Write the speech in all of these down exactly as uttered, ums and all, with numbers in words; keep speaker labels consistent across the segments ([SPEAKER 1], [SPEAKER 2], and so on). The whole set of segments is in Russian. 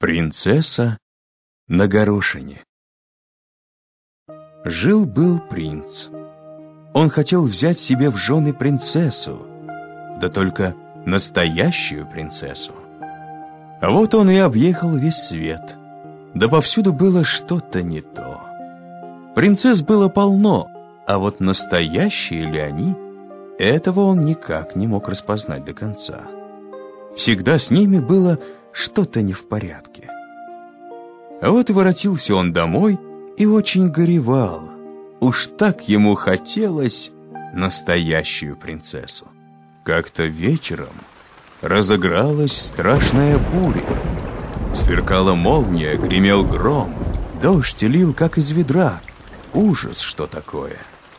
[SPEAKER 1] Принцесса на горошине. Жил-был принц. Он хотел взять себе в жены принцессу, да только настоящую принцессу. А вот он и объехал весь свет, да повсюду было что-то не то. Принцесс было полно, а вот настоящие ли они, этого он никак не мог распознать до конца. Всегда с ними было что-то не в порядке. А вот и воротился он домой и очень горевал. Уж так ему хотелось настоящую принцессу. Как-то вечером разыгралась страшная буря. Сверкала молния, гремел гром, дождь лил, как из ведра. Ужас, что такое!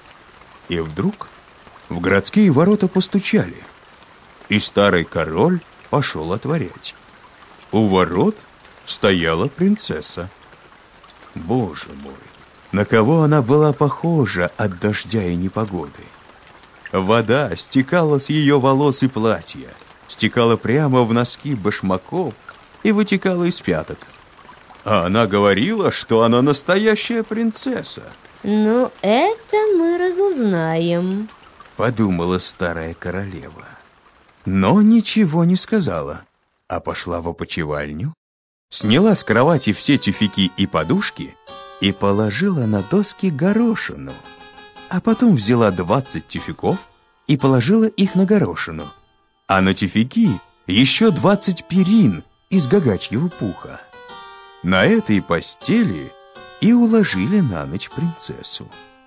[SPEAKER 1] И вдруг в городские ворота постучали, и старый король пошел отворять. У ворот стояла принцесса. Боже мой, на кого она была похожа от дождя и непогоды! Вода стекала с ее волос и платья, стекала прямо в носки башмаков и вытекала из пяток. А она говорила, что она настоящая принцесса.
[SPEAKER 2] «Ну, это мы разузнаем»,
[SPEAKER 1] — подумала старая королева. Но ничего не сказала, а пошла в опочивальню, сняла с кровати все тюфяки и подушки и положила на доски горошину, а потом взяла двадцать тюфяков и положила их на горошину, а на тюфяки еще двадцать перин из гагачьего пуха. На этой постели и уложили на ночь принцессу.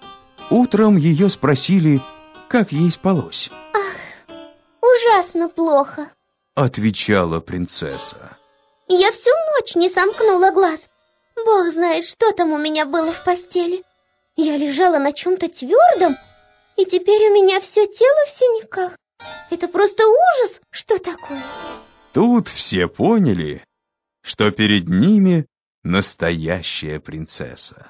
[SPEAKER 1] Утром ее спросили, как ей спалось.
[SPEAKER 2] «Ах, ужасно плохо»,
[SPEAKER 1] — отвечала принцесса.
[SPEAKER 2] «Я всю ночь не сомкнула глаз. Бог знает, что там у меня было в постели. Я лежала на чем-то твердом, и теперь у меня все тело в синяках. Это просто ужас, что такое?»
[SPEAKER 1] Тут все поняли, что перед ними настоящая принцесса.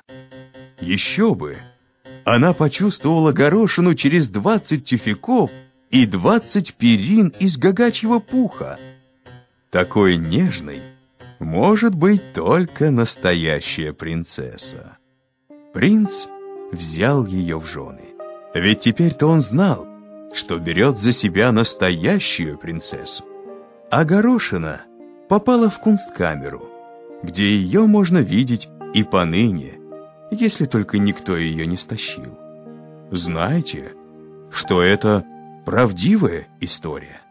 [SPEAKER 1] Еще бы! Она почувствовала горошину через двадцать тюфяков и двадцать перин из гагачьего пуха. Такой нежной может быть только настоящая принцесса. Принц взял ее в жены. Ведь теперь-то он знал, что берет за себя настоящую принцессу. А горошина попала в кунсткамеру, где ее можно видеть и поныне, если только никто ее не стащил. Знаете, что это правдивая история?